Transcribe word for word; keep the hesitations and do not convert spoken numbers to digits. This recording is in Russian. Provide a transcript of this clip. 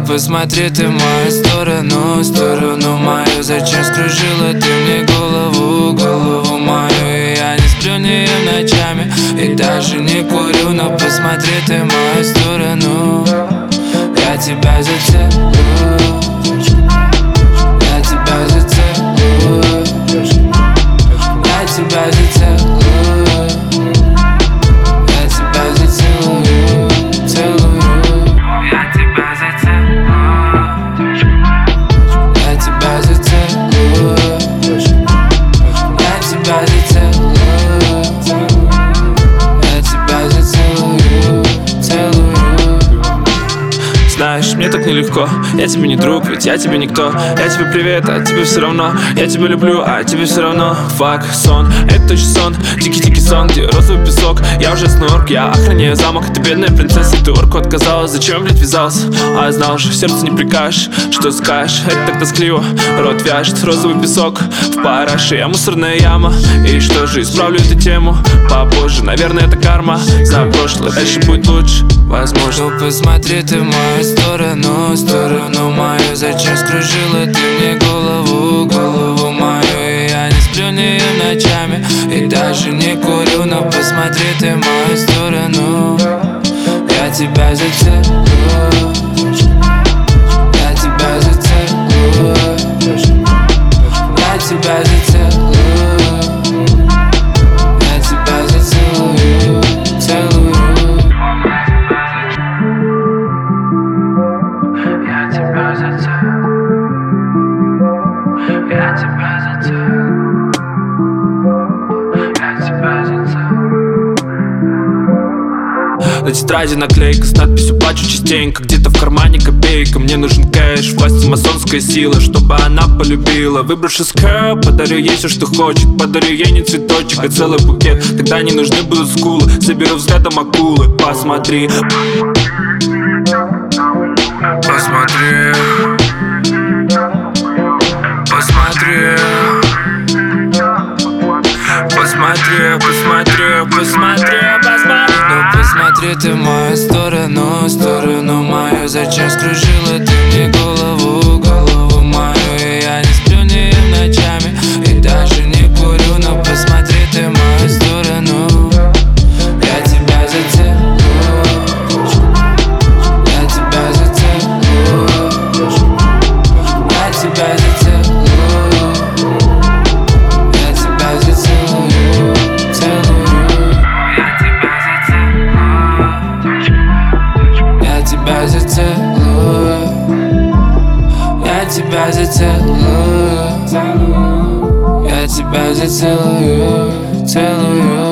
посмотри ты в мою сторону, сторону мою. Зачем скружила ты мне голову, голову мою? И я не сплю ни ночами и даже не курю, но посмотри ты в мою сторону. Я тебя зацелую, я тебя зацелую, я тебя зацелую, я тебя зацелую, целую. Я тебя зацелую, я тебя зацелую, я тебя зацелую, я тебя зацелую, целую. Знаешь, мне так нелегко, я тебе не друг, ведь я тебе никто. Я тебе привет, а тебе все равно. Я тебя люблю, а тебе все равно. Фак, сон, это точно сон. Дикий-дикий сон, где розовый песок. Я ужасный орк, я охраняю замок. Ты бедная принцесса, ты орку отказалась. Зачем, блядь, вязался? А я знал же, сердце не прикажешь. Что скажешь, это так тоскливо. Рот вяжет, розовый песок в параше, я мусорная яма. И что же, исправлю эту тему попозже. Наверное, это карма за прошлое, дальше будет лучше, возможно. Ну посмотри ты в мою сторону, сторону мою. Зачем скружила ты мне голову, голову мою? И я не сплю ни ночами и даже не курю, но посмотри ты в мою сторону. Я тебя зацелую, я тебя зацелую, я тебя зацелую, я тебя зацелую, целую. Я тебя зацелую, я тебя зацелую, я тебя зацелую. На тетради наклейка с надписью «Плачу частенько». Где-то в кармане копейка. Мне нужен кэш, власти масонская сила, чтобы она полюбила. Выбравши скэ, подарю ей все, что хочет. Подарю ей не цветочек, а целый букет. Тогда не нужны будут скулы. Заберу взглядом акулы. Посмотри, Посмотри, посмотри, посмотри, посмотри, посмотри, посмотри. Ну посмотри ты в мою сторону, сторону мою. Зачем скружила ты мне голову, голову мою? И я не сплю ни ночами и даже не курю, но посмотри ты в мою сторону. Я тебя зацелую, я тебя зацелую, я тебя зацелую, я тебя зацелую, целую. Я тебя зацелую, я тебя зацелую, я тебя зацелую, целую.